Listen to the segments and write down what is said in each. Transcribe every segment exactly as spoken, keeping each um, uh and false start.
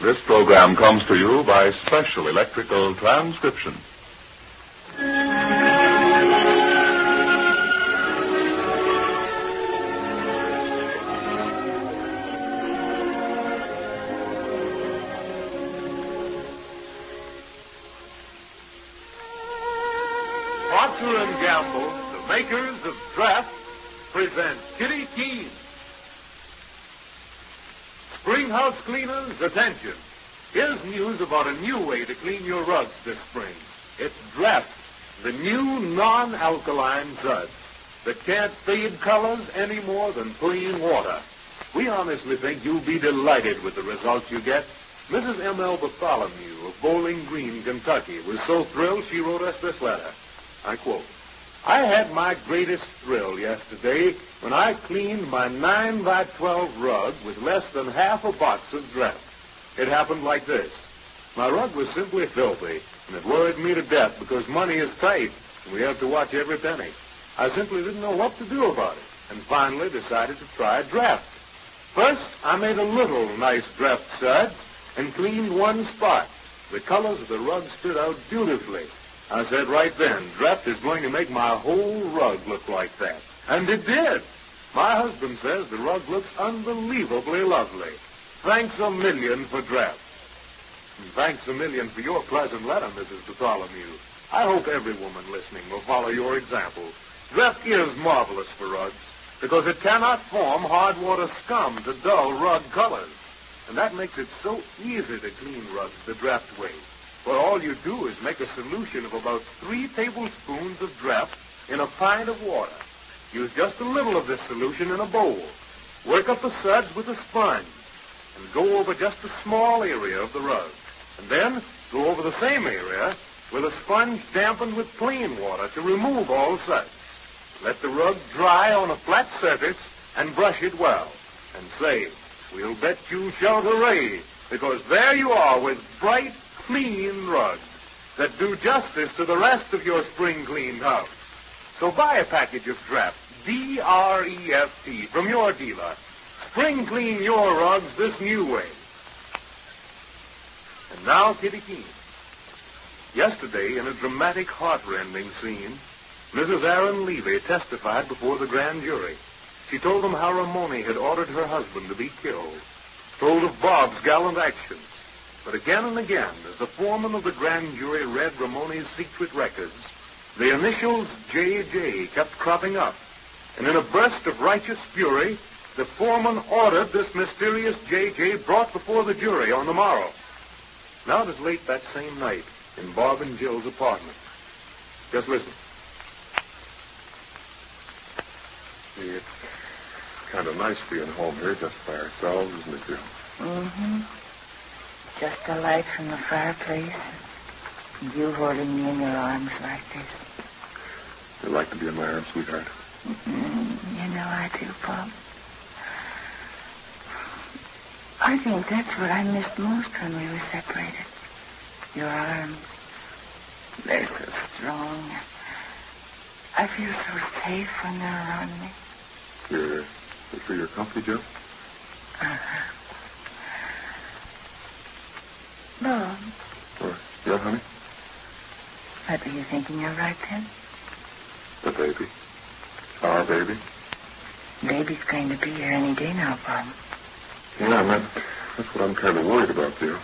This program comes to you by special electrical transcription. Procter and Gamble, the makers of Draft, present Kitty Keene. Springhouse cleaners, attention. Here's news about a new way to clean your rugs this spring. It's Draft, the new non-alkaline suds that can't fade colors any more than plain water. We honestly think you'll be delighted with the results you get. Missus M L Bartholomew of Bowling Green, Kentucky, was so thrilled she wrote us this letter. I quote, I had my greatest thrill yesterday when I cleaned my nine by twelve rug with less than half a box of Draft. It happened like this. My rug was simply filthy, and it worried me to death because money is tight, and we have to watch every penny. I simply didn't know what to do about it, and finally decided to try Draft. First, I made a little nice Draft suds and cleaned one spot. The colors of the rug stood out beautifully. I said right then, Draft is going to make my whole rug look like that. And it did. My husband says the rug looks unbelievably lovely. Thanks a million for Draft. And thanks a million for your pleasant letter, Missus Bartholomew. I hope every woman listening will follow your example. Draft is marvelous for rugs because it cannot form hard water scum to dull rug colors. And that makes it so easy to clean rugs the Draft way. Well, all you do is make a solution of about three tablespoons of Draft in a pint of water. Use just a little of this solution in a bowl. Work up the suds with a sponge and go over just a small area of the rug. And then go over the same area with a sponge dampened with plain water to remove all suds. Let the rug dry on a flat surface and brush it well. And say, we'll bet you shout hooray, because there you are with bright, clean rugs that do justice to the rest of your spring-cleaned house. So buy a package of Draft, D R E F T, from your dealer. Spring clean your rugs this new way. And now, Kitty Keene. Yesterday, in a dramatic, heart-rending scene, Missus Aaron Levy testified before the grand jury. She told them how Ramoni had ordered her husband to be killed, told of Bob's gallant actions. But again and again, as the foreman of the grand jury read Ramoni's secret records, the initials J J kept cropping up. And in a burst of righteous fury, the foreman ordered this mysterious J J brought before the jury on the morrow. Now it is late that same night in Bob and Jill's apartment. Just listen. See, it's kind of nice being home here just by ourselves, isn't it, Jill? Mm-hmm. Just a light from the fireplace, and you holding me in your arms like this. You'd like to be in my arms, sweetheart? Mm-hmm. You know I do, Bob. I think that's what I missed most when we were separated. Your arms. They're so strong. I feel so safe when they're around me. You're, you're sure you're comfy, Jill? Uh-huh. Bob. What? Yeah, honey? What were you thinking of right then? The baby. Our baby. Baby's going to be here any day now, Bob. Yeah, and that, that's what I'm kind of worried about, Jill.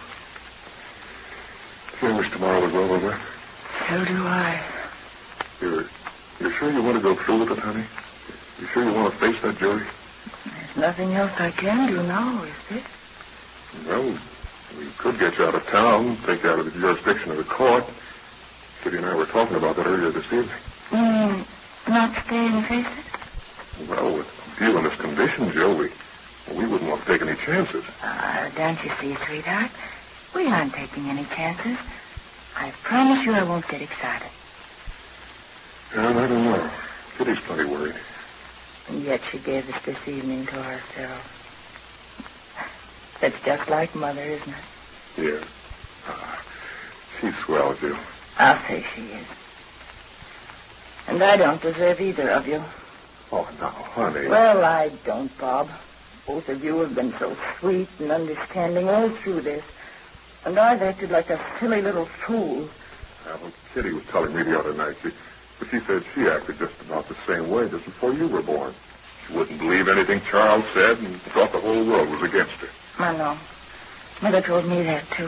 I wish tomorrow was over with. So do I. You're, you're sure you want to go through with it, honey? You sure you want to face that jury? There's nothing else I can do now, is there? Well, we could get you out of town, take you out of the jurisdiction of the court. Kitty and I were talking about that earlier this evening. You mean not stay and face it? Well, with you in this condition, Jill, we, we wouldn't want to take any chances. Uh, don't you see, sweetheart? We aren't taking any chances. I promise you I won't get excited. Well, I don't know. Kitty's plenty worried. And yet she gave us this evening to herself. That's just like Mother, isn't it? Yeah. Uh, she's swell, Jill. I'll say she is. And I don't deserve either of you. Oh, now, honey. Well, I don't, Bob. Both of you have been so sweet and understanding all through this. And I've acted like a silly little fool. Well, Kitty was telling me the other night, she, but she said she acted just about the same way just before you were born. She wouldn't believe anything Charles said and thought the whole world was against her. I know. Mother told me that, too.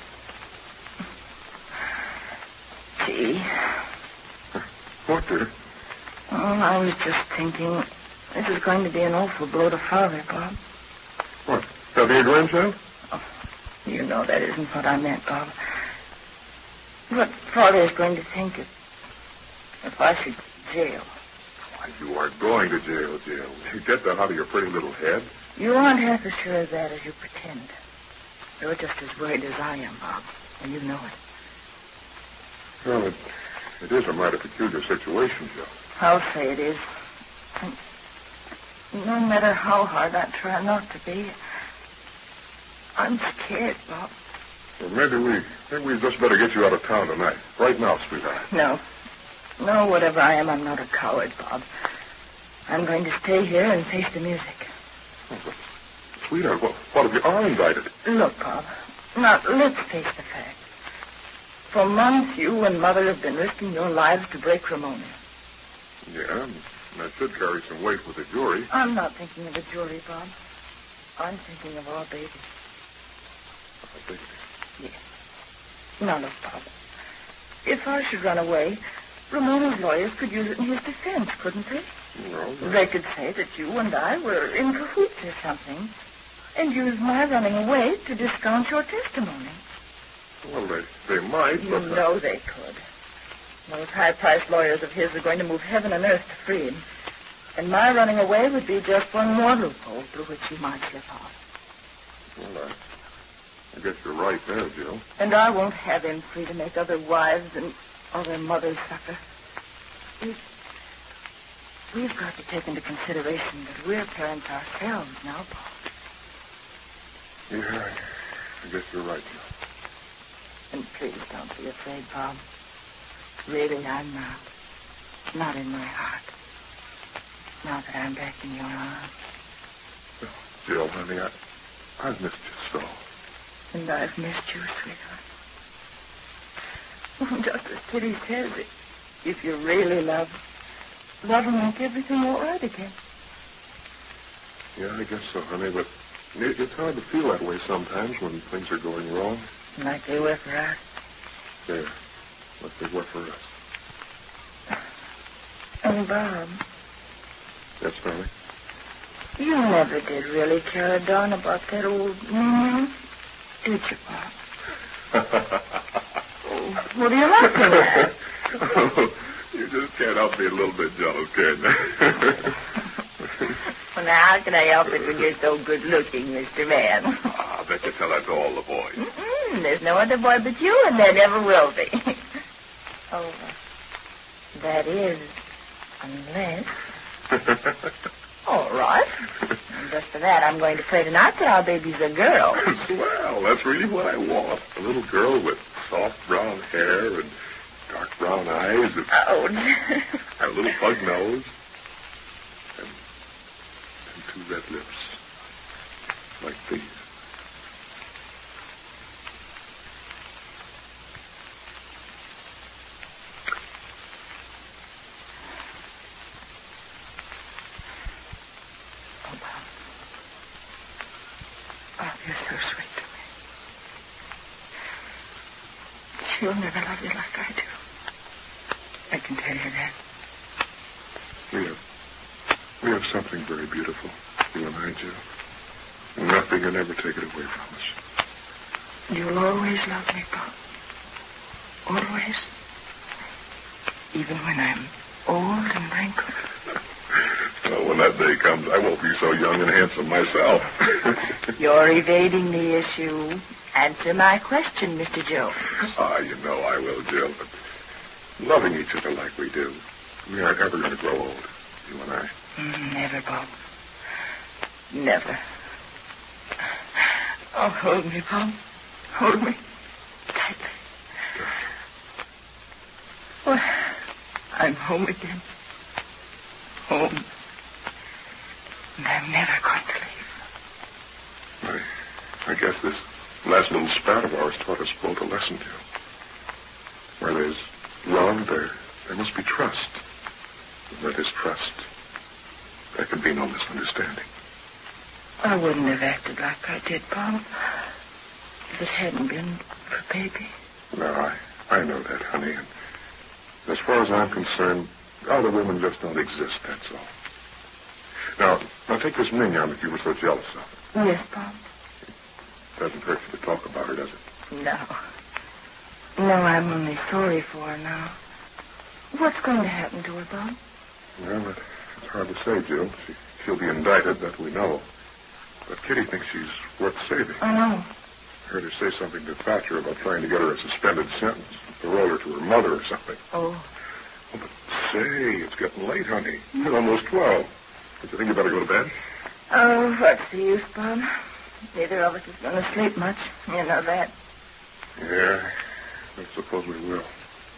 Gee. What, dear? Oh, I was just thinking, this is going to be an awful blow to Father, Bob. What, having a grandchild? Oh, you know that isn't what I meant, Bob. What Father is going to think if, if I should jail. Why, you aren't going to jail, Jill. You get that out of your pretty little head. You aren't half as sure of that as you pretend. You're just as worried as I am, Bob, and you know it. Well, it, it is a mighty peculiar situation, Jill. I'll say it is. And no matter how hard I try not to be, I'm scared, Bob. Well, maybe we maybe we just better get you out of town tonight. Right now, sweetheart. No. No, whatever I am, I'm not a coward, Bob. I'm going to stay here and face the music. Oh, but, sweetheart, what, what if you are indicted? Look, Bob. Now, let's face the fact. For months, you and Mother have been risking your lives to break Ramona. Yeah, and that should carry some weight with the jury. I'm not thinking of the jury, Bob. I'm thinking of our baby. Our baby? Yes. Now, look, Bob. If I should run away, Ramona's lawyers could use it in his defense, couldn't they? No. They could say that you and I were in cahoots or something, and use my running away to discount your testimony. Well, they, they might, You but... know they could. Those high-priced lawyers of his are going to move heaven and earth to free him. And my running away would be just one more loophole through which he might slip out. Well, I, I guess you're right there, Jill. And I won't have him free to make other wives and other mothers suffer. We've, we've got to take into consideration that we're parents ourselves now, Paul. Yeah, I, I guess you're right, Jill. And please don't be afraid, Bob. Really, I'm not. Not in my heart. Now that I'm back in your arms. Oh, Jill, honey, I, I've missed you so. And I've missed you, sweetheart. Just as Kitty says, if you really love, love will make everything all right again. Yeah, I guess so, honey, but it, it's hard to feel that way sometimes when things are going wrong. Like they were for us. Yeah, like they were for us. Oh, Bob. Yes, darling? You never did really care a darn about that old mm did you, Bob? Oh, what are you laughing at? Oh, you just can't help being a little bit jealous, can you? Well, now, how can I help it when you're so good-looking, Mister Man? Ah, I bet you tell that to all the boys. Mm-mm, there's no other boy but you, and there never will be. Oh, that is, unless... All right. And just for that, I'm going to pray tonight that our baby's a girl. Well, that's really what I want. A little girl with soft brown hair and dark brown eyes and, Oh. and a little pug nose and, and two red lips like these. She'll never love you like I do. I can tell you that. We have, we have something very beautiful, you and I, Jill. And nothing can ever take it away from us. You'll always love me, Bob. Always. Even when I'm old and wrinkled. Well, when that day comes, I won't be so young and handsome myself. You're evading the issue. Answer my question, Mister Jones. Ah, you know I will, Jill, but loving each other like we do, we aren't ever going to grow old, you and I. Mm, never, Bob. Never. Oh, hold me, Bob. Hold me tightly. Well, I'm home again. Home. And I'm never going to leave. I, I guess this Last little spat of ours taught us both a lesson, Jill. Where there's love, there, there must be trust. And where there's trust, there can be no misunderstanding. I wouldn't have acted like I did, Bob, if it hadn't been for Baby. No, I, I know that, honey. And as far as I'm concerned, other women just don't exist, that's all. Now, now take this mignon that you were so jealous of. Yes, Bob. Doesn't hurt you to talk about her, does it? No. No, I'm only sorry for her now. What's going to happen to her, Bob? Well, it, it's hard to say, Jill. She, she'll be indicted, that we know. But Kitty thinks she's worth saving. I know. I heard her say something to Thatcher about trying to get her a suspended sentence, parole her to her mother or something. Oh. Oh, but say, it's getting late, honey. It's almost twelve. Don't you think you better go to bed? Oh, what's the use, Bob? Neither of us is going to sleep much. You know that. Yeah, I suppose we will.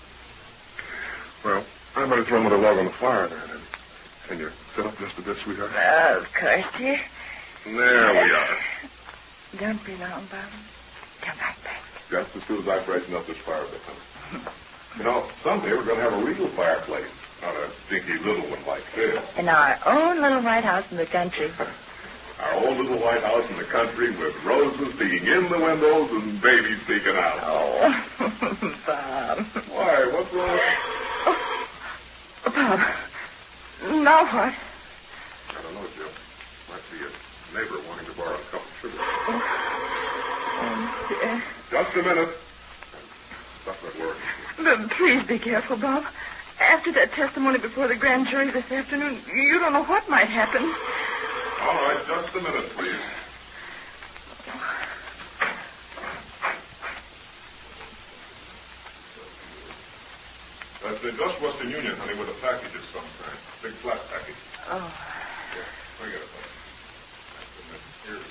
Well, I better throw another log on the fire there, then. Can you sit up just a bit, sweetheart? Uh, of course, dear. There we are. Don't be long, Bob. Come right back. Just as soon as I freshen up this fire bit, honey. You know, someday we're going to have a real fireplace, not a dinky little one like this. In our own little white house in the country. Our own little white house in the country with roses peeking in the windows and babies peeking out. Oh, Bob. Why, what's wrong? Oh, Bob, now what? I don't know, Jill. Might be a neighbor wanting to borrow a cup of sugar. Oh, oh dear. Just a minute. Stop that work. But please be careful, Bob. After that testimony before the grand jury this afternoon, you don't know what might happen. All right, just a minute, please. That's the Just Western Union, honey, with a package of some kind. Big flat package. Oh. Yeah, I got it, honey. Here.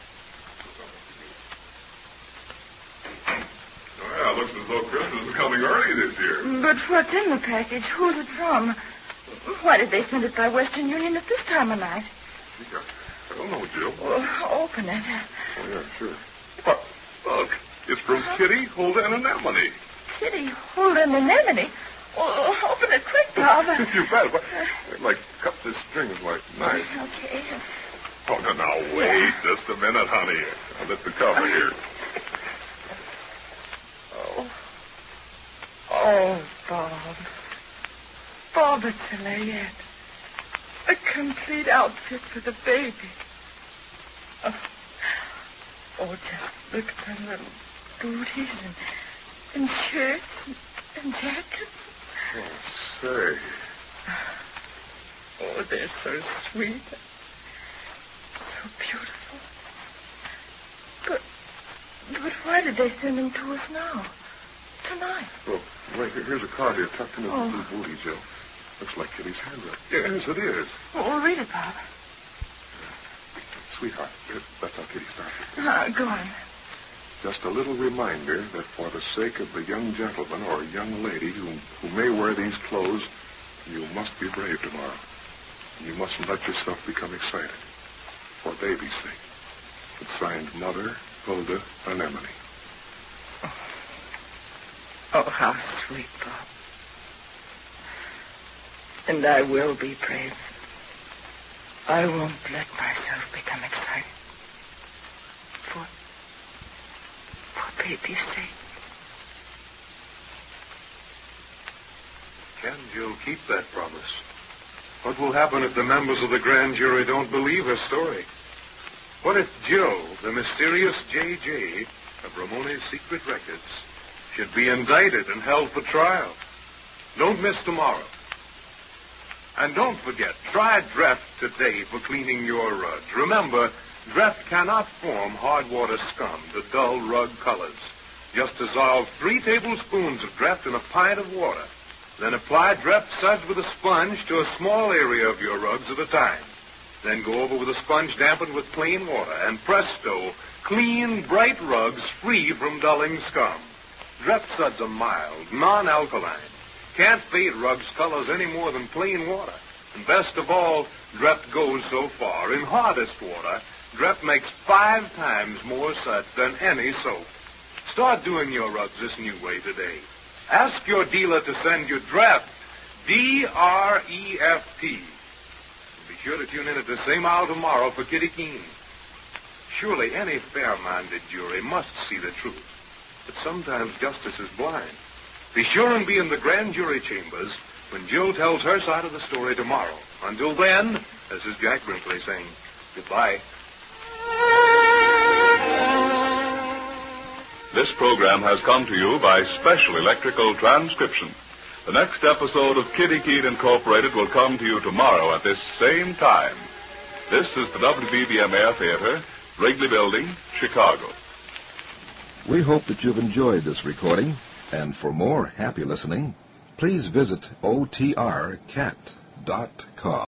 Oh, yeah, it looks as though Christmas is coming early this year. But what's in the package? Who's it from? Why did they send it by Western Union at this time of night? Yeah, I don't know, Jill. Well, open it. Oh, yeah, sure. What? Look, it's from Kitty, Hulda, and Anemone. Kitty, Hulda, and Anemone? Oh, open it quick, Bob. You bet. But I'd like to cut this string with my knife. Okay. Oh, no, now, wait Yeah. just a minute, honey. I'll lift the cover here. Oh. Oh, Bob. Bob, it's a layette. A complete outfit for the baby. Oh, oh just look at the little booties and, and shirts and, and jackets. Oh, say. Oh, they're so sweet. So beautiful. But, but why did they send them to us now? Tonight? Well, wait, here- here's a card here tucked into Oh. the blue booty, Jill. Looks like Kitty's handwriting. Yes, it is. Oh, read it, Bob. Sweetheart, here, that's how Kitty starts it. Uh, go on. Just a little reminder that for the sake of the young gentleman or young lady who, who may wear these clothes, you must be brave tomorrow. You mustn't let yourself become excited. For baby's sake. It's signed Mother Hulda Anemone. Oh. Oh, how sweet, Bob. And I will be brave. I won't let myself become excited. For, for baby's sake. Can Jill keep that promise? What will happen if the members of the grand jury don't believe her story? What if Joe, the mysterious J J of Ramone's Secret Records, should be indicted and held for trial? Don't miss tomorrow. And don't forget, try Dreft today for cleaning your rugs. Remember, Dreft cannot form hard water scum, the dull rug colors. Just dissolve three tablespoons of Dreft in a pint of water. Then apply Dreft suds with a sponge to a small area of your rugs at a time. Then go over with a sponge dampened with plain water, and presto, clean, bright rugs free from dulling scum. Dreft suds are mild, non-alkaline. Can't fade rugs' colors any more than plain water. And best of all, Dreft goes so far in hardest water Dreft makes five times more suds than any soap. Start doing your rugs this new way today. Ask your dealer to send you Dreft, D R E F T. Be sure to tune in at the same hour tomorrow for Kitty Keene. Surely any fair-minded jury must see the truth. But sometimes justice is blind. Be sure and be in the grand jury chambers when Jill tells her side of the story tomorrow. Until then, this is Jack Brinkley saying goodbye. This program has come to you by Special Electrical Transcription. The next episode of Kitty Keene Incorporated will come to you tomorrow at this same time. This is the W B B M Air Theater, Wrigley Building, Chicago. We hope that you've enjoyed this recording, and for more happy listening, please visit O T R cat dot com.